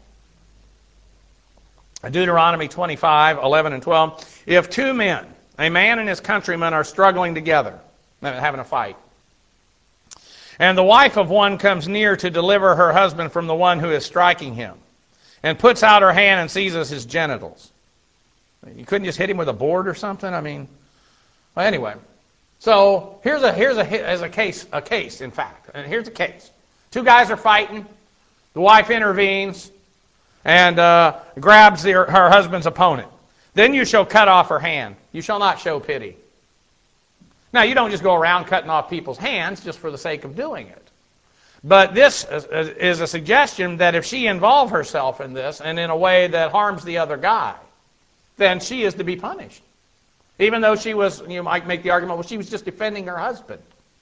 Deuteronomy 25, 11 and 12. If two men, a man and his countryman, are struggling together, having a fight, and the wife of one comes near to deliver her husband from the one who is striking him, and puts out her hand and seizes his genitals. You couldn't just hit him with a board or something? Well, anyway. So here's a case, in fact. And here's a case. Two guys are fighting. The wife intervenes and grabs her husband's opponent. Then you shall cut off her hand. You shall not show pity. Now, you don't just go around cutting off people's hands just for the sake of doing it. But this is a suggestion that if she involved herself in this and in a way that harms the other guy, then she is to be punished. Even though she was, you might make the argument, well, she was just defending her husband.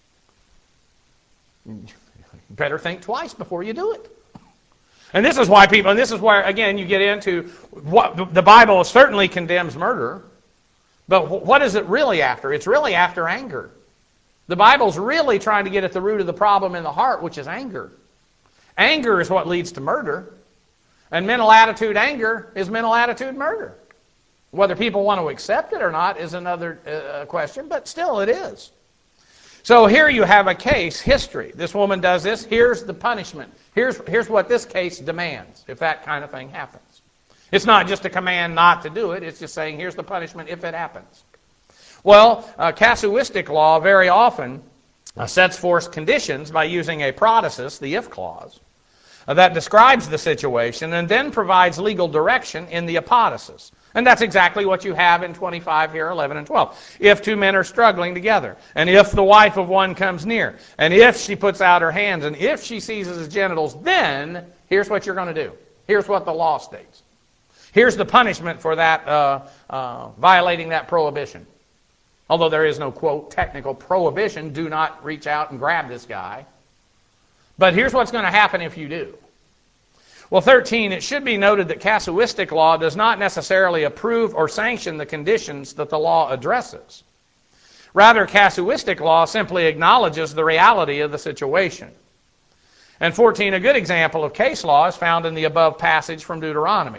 You better think twice before you do it. And this is why people, and this is where, again, you get into what the Bible certainly condemns murder, but what is it really after? It's really after anger. The Bible's really trying to get at the root of the problem in the heart, which is anger. Anger is what leads to murder. And mental attitude anger is mental attitude murder. Whether people want to accept it or not is another question, but still it is. So here you have a case, history. This woman does this. Here's the punishment. Here's what this case demands if that kind of thing happens. It's not just a command not to do it. It's just saying here's the punishment if it happens. Well, casuistic law very often sets forth conditions by using a protasis, the if clause, that describes the situation and then provides legal direction in the apodosis. And that's exactly what you have in 25 here, 11 and 12. If two men are struggling together, and if the wife of one comes near, and if she puts out her hands, and if she seizes his genitals, then here's what you're going to do. Here's what the law states. Here's the punishment for that violating that prohibition. Although there is no, quote, technical prohibition, do not reach out and grab this guy. But here's what's going to happen if you do. Well, 13, it should be noted that casuistic law does not necessarily approve or sanction the conditions that the law addresses. Rather, casuistic law simply acknowledges the reality of the situation. And 14, a good example of case law is found in the above passage from Deuteronomy,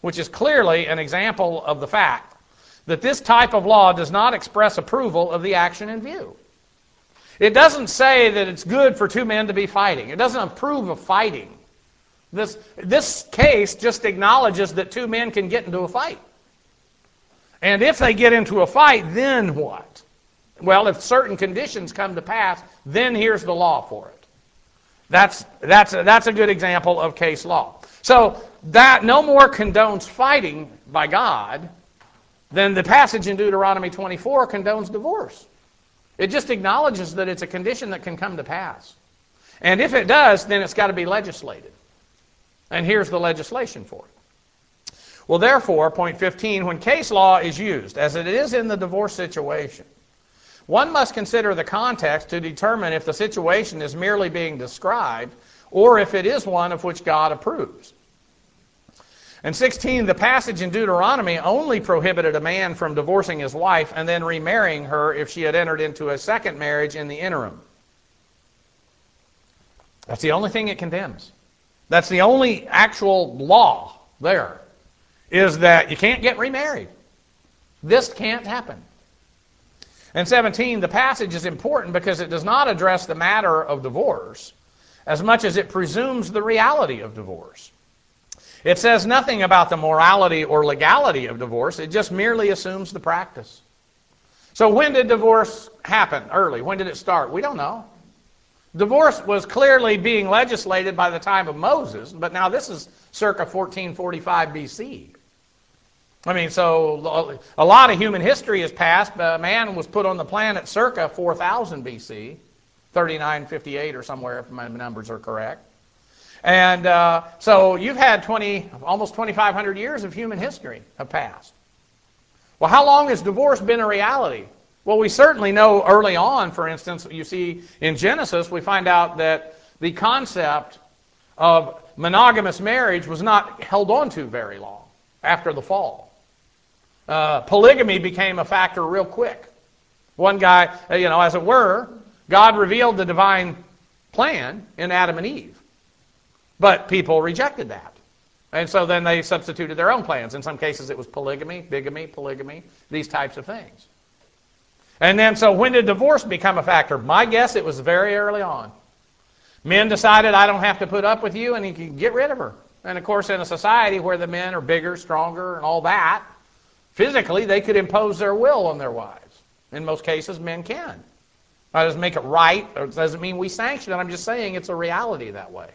which is clearly an example of the fact that this type of law does not express approval of the action in view. It doesn't say that it's good for two men to be fighting. It doesn't approve of fighting. This case just acknowledges that two men can get into a fight. And if they get into a fight, then what? Well, if certain conditions come to pass, then here's the law for it. That's a good example of case law. So that no more condones fighting by God than the passage in Deuteronomy 24 condones divorce. It just acknowledges that it's a condition that can come to pass. And if it does, then it's got to be legislated. And here's the legislation for it. Well, therefore, point 15, when case law is used, as it is in the divorce situation, one must consider the context to determine if the situation is merely being described or if it is one of which God approves. And 16, the passage in Deuteronomy only prohibited a man from divorcing his wife and then remarrying her if she had entered into a second marriage in the interim. That's the only thing it condemns. That's the only actual law there, is that you can't get remarried. This can't happen. And 17, the passage is important because it does not address the matter of divorce as much as it presumes the reality of divorce. It says nothing about the morality or legality of divorce. It just merely assumes the practice. So when did divorce happen early? When did it start? We don't know. Divorce was clearly being legislated by the time of Moses, but now this is circa 1445 BC. I mean, so a lot of human history has passed. Man was put on the planet circa 4000 BC, 3958 or somewhere if my numbers are correct. And so you've had almost 2,500 years of human history have passed. Well, how long has divorce been a reality? Well, we certainly know early on, for instance, you see in Genesis, we find out that the concept of monogamous marriage was not held on to very long after the fall. Polygamy became a factor real quick. One guy, as it were, God revealed the divine plan in Adam and Eve. But people rejected that. And so then they substituted their own plans. In some cases it was polygamy, bigamy, polygamy, these types of things. And then so when did divorce become a factor? My guess it was very early on. Men decided, I don't have to put up with you, and you can get rid of her. And of course in a society where the men are bigger, stronger, and all that, physically they could impose their will on their wives. In most cases men can. That doesn't make it right, or it doesn't mean we sanction it. I'm just saying it's a reality that way.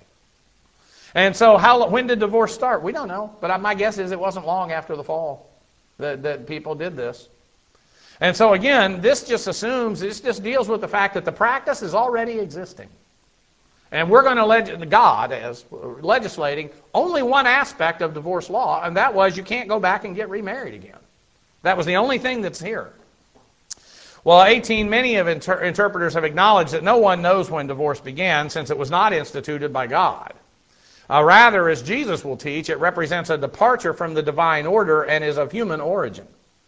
And so when did divorce start? We don't know. But my guess is it wasn't long after the fall that people did this. And so again, this just deals with the fact that the practice is already existing. And we're going to God as legislating only one aspect of divorce law, and that was you can't go back and get remarried again. That was the only thing that's here. Well, 18, many of interpreters have acknowledged that no one knows when divorce began since it was not instituted by God. Rather, as Jesus will teach, it represents a departure from the divine order and is of human origin.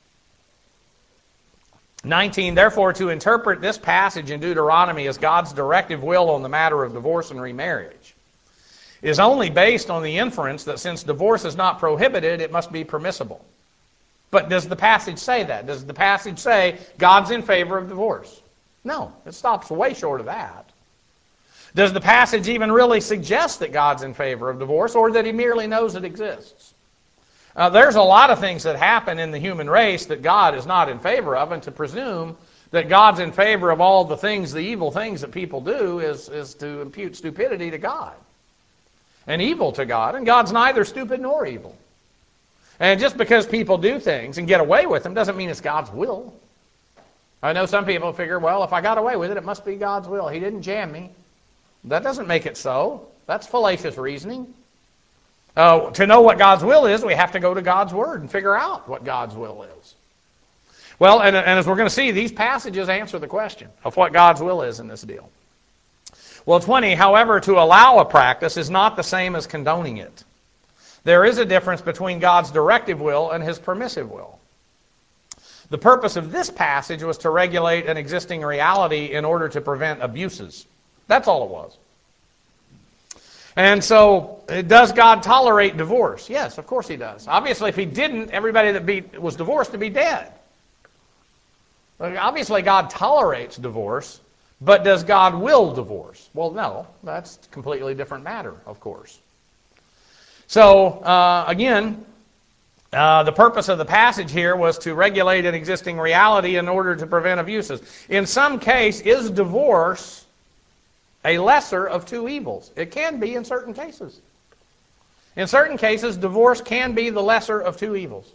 19, therefore, to interpret this passage in Deuteronomy as God's directive will on the matter of divorce and remarriage is only based on the inference that since divorce is not prohibited, it must be permissible. But does the passage say that? Does the passage say God's in favor of divorce? No, it stops way short of that. Does the passage even really suggest that God's in favor of divorce, or that he merely knows it exists? There's a lot of things that happen in the human race that God is not in favor of, and to presume that God's in favor of all the things, the evil things that people do, is to impute stupidity to God and evil to God. And God's neither stupid nor evil. And just because people do things and get away with them doesn't mean it's God's will. I know some people figure, well, if I got away with it, it must be God's will. He didn't jam me. That doesn't make it so. That's fallacious reasoning. To know what God's will is, we have to go to God's Word and figure out what God's will is. Well, and as we're going to see, these passages answer the question of what God's will is in this deal. Well, 20, however, to allow a practice is not the same as condoning it. There is a difference between God's directive will and his permissive will. The purpose of this passage was to regulate an existing reality in order to prevent abuses. That's all it was. And so, does God tolerate divorce? Yes, of course He does. Obviously, if He didn't, everybody that was divorced would be dead. Obviously, God tolerates divorce, but does God will divorce? Well, no. That's a completely different matter, of course. So, again, the purpose of the passage here was to regulate an existing reality in order to prevent abuses. In some case, is divorce a lesser of two evils? It can be in certain cases. In certain cases, divorce can be the lesser of two evils.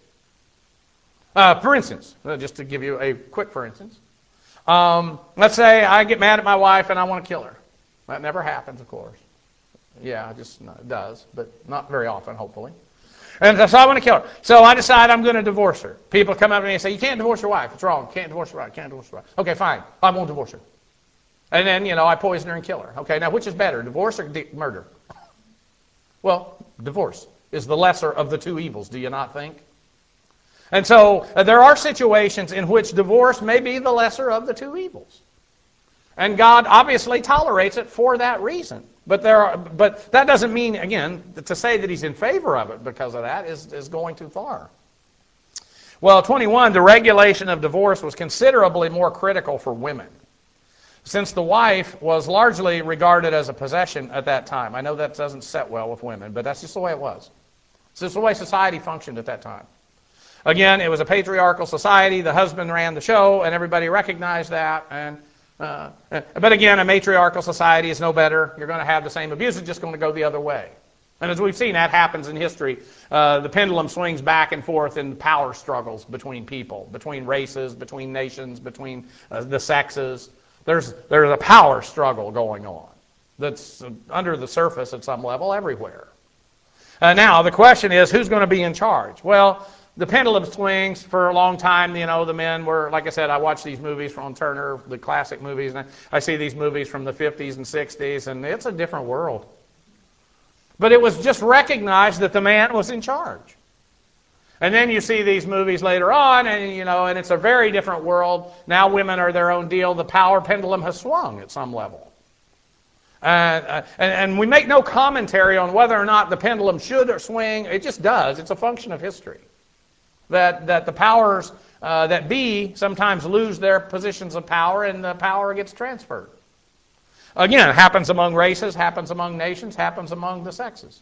For instance, just to give you a quick for instance, let's say I get mad at my wife and I want to kill her. That never happens, of course. Yeah, it does, but not very often, hopefully. And so I want to kill her. So I decide I'm going to divorce her. People come up to me and say, you can't divorce your wife. It's wrong. You can't divorce your wife. Can't divorce your wife. Okay, fine. I won't divorce her. And then, I poison her and kill her. Okay, now which is better, divorce or murder? Well, divorce is the lesser of the two evils, do you not think? And so there are situations in which divorce may be the lesser of the two evils. And God obviously tolerates it for that reason. But that doesn't mean, again, to say that He's in favor of it because of that is going too far. Well, 21, the regulation of divorce was considerably more critical for women, since the wife was largely regarded as a possession at that time. I know that doesn't set well with women, but that's just the way it was. It's just the way society functioned at that time. Again, it was a patriarchal society. The husband ran the show, and everybody recognized that. But again, a matriarchal society is no better. You're going to have the same abuse. It's just going to go the other way. And as we've seen, that happens in history. The pendulum swings back and forth in power struggles between people, between races, between nations, between the sexes. There's a power struggle going on that's under the surface at some level everywhere. Now, the question is, who's going to be in charge? Well, the pendulum swings for a long time. The men were, like I said, I watch these movies from Turner, the classic movies, and I see these movies from the 50s and 60s, and it's a different world. But it was just recognized that the man was in charge. And then you see these movies later on, and it's a very different world. Now women are their own deal. The power pendulum has swung at some level. And we make no commentary on whether or not the pendulum should swing. It just does. It's a function of history. That the powers that be sometimes lose their positions of power, and the power gets transferred. Again, it happens among races, happens among nations, happens among the sexes.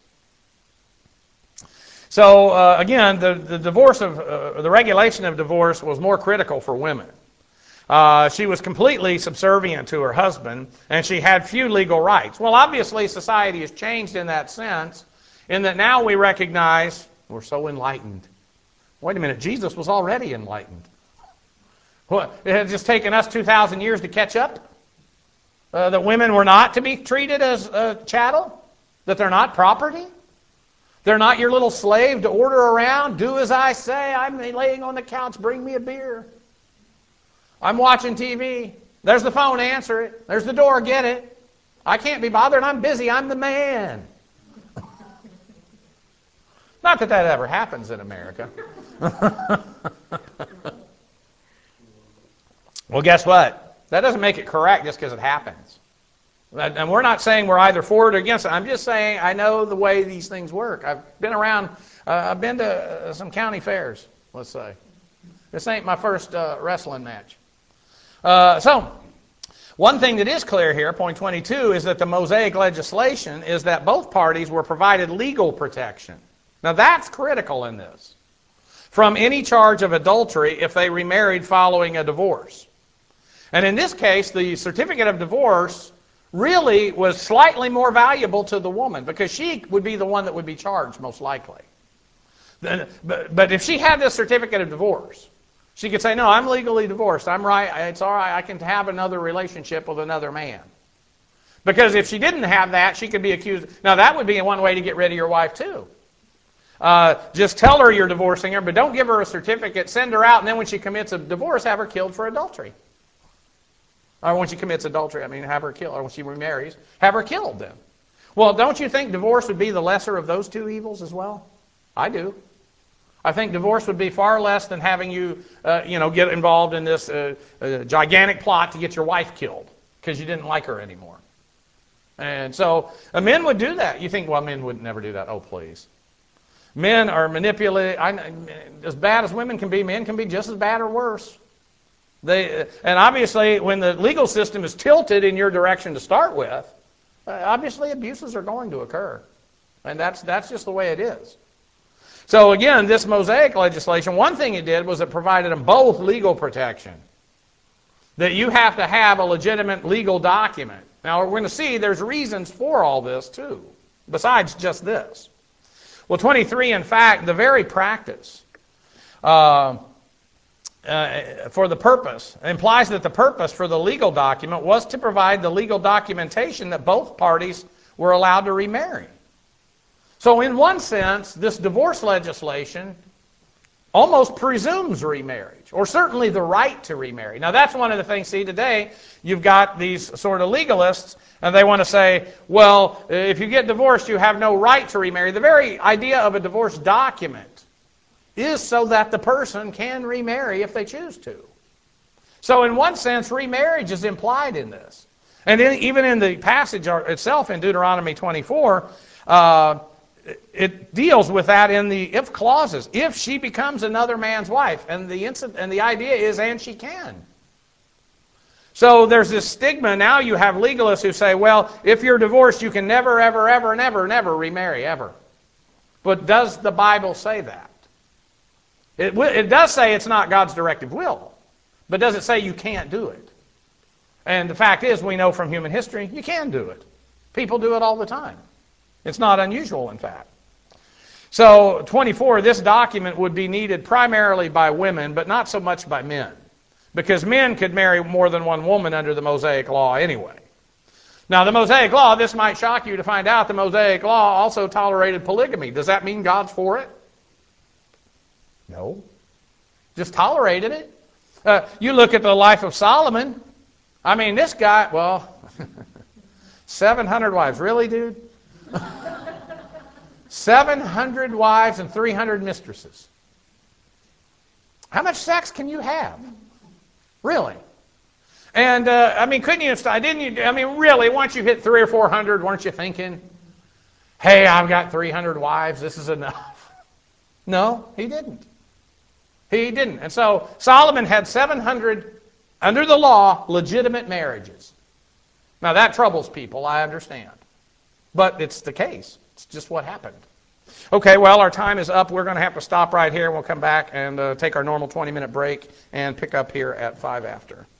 So again, the regulation of divorce was more critical for women. She was completely subservient to her husband, and she had few legal rights. Well, obviously, society has changed in that sense, in that now we recognize we're so enlightened. Wait a minute, Jesus was already enlightened. What, it had just taken us 2,000 years to catch up? That women were not to be treated as chattel? That they're not property? They're not your little slave to order around? Do as I say. I'm laying on the couch. Bring me a beer. I'm watching TV. There's the phone. Answer it. There's the door. Get it. I can't be bothered. I'm busy. I'm the man. Not that ever happens in America. Well, guess what? That doesn't make it correct just because it happens. And we're not saying we're either for it or against it. I'm just saying I know the way these things work. I've been around. I've been to some county fairs, let's say. This ain't my first wrestling match. So, one thing that is clear here, point 22, is that the Mosaic legislation is that both parties were provided legal protection. Now, that's critical in this. From any charge of adultery if they remarried following a divorce. And in this case, the certificate of divorce really was slightly more valuable to the woman because she would be the one that would be charged most likely. But if she had this certificate of divorce, she could say, no, I'm legally divorced. I'm right. It's all right. I can have another relationship with another man. Because if she didn't have that, she could be accused. Now, that would be one way to get rid of your wife, too. Just tell her you're divorcing her, but don't give her a certificate. Send her out, and then when she commits a divorce, have her killed for adultery. Or when she commits adultery, have her killed. Or when she remarries, have her killed then. Well, don't you think divorce would be the lesser of those two evils as well? I do. I think divorce would be far less than having you, get involved in this gigantic plot to get your wife killed because you didn't like her anymore. And so men would do that. You think, well, men would never do that. Oh, please. Men are manipulated. As bad as women can be, men can be just as bad or worse. And obviously, when the legal system is tilted in your direction to start with, obviously abuses are going to occur. And that's just the way it is. So again, this Mosaic legislation, one thing it did was it provided them both legal protection. That you have to have a legitimate legal document. Now, we're going to see there's reasons for all this, too, besides just this. Well, 23, in fact, the very practice for the purpose implies that the purpose for the legal document was to provide the legal documentation that both parties were allowed to remarry. So in one sense, this divorce legislation almost presumes remarriage, or certainly the right to remarry. Now that's one of the things, see, today you've got these sort of legalists, and they want to say, well, if you get divorced, you have no right to remarry. The very idea of a divorce document is so that the person can remarry if they choose to. So in one sense, remarriage is implied in this. And even in the passage itself in Deuteronomy 24, it deals with that in the if clauses. If she becomes another man's wife, and the idea is, and she can. So there's this stigma. Now you have legalists who say, well, if you're divorced, you can never, ever, ever, never remarry, ever. But does the Bible say that? It does say it's not God's directive will, but does it say you can't do it? And the fact is, we know from human history, you can do it. People do it all the time. It's not unusual, in fact. So, 24, this document would be needed primarily by women, but not so much by men. Because men could marry more than one woman under the Mosaic Law anyway. Now, the Mosaic Law, this might shock you to find out, the Mosaic Law also tolerated polygamy. Does that mean God's for it? No. Just tolerated it. You look at the life of Solomon. I mean, this guy, well, 700 wives. Really, dude? 700 wives and 300 mistresses. How much sex can you have? Really? And, couldn't you have, really, once you hit 300 or 400, weren't you thinking, hey, I've got 300 wives, this is enough? No, he didn't. He didn't. And so Solomon had 700, under the law, legitimate marriages. Now that troubles people, I understand. But it's the case. It's just what happened. Okay, well, our time is up. We're going to have to stop right here. We'll come back and take our normal 20-minute break and pick up here at 5 after.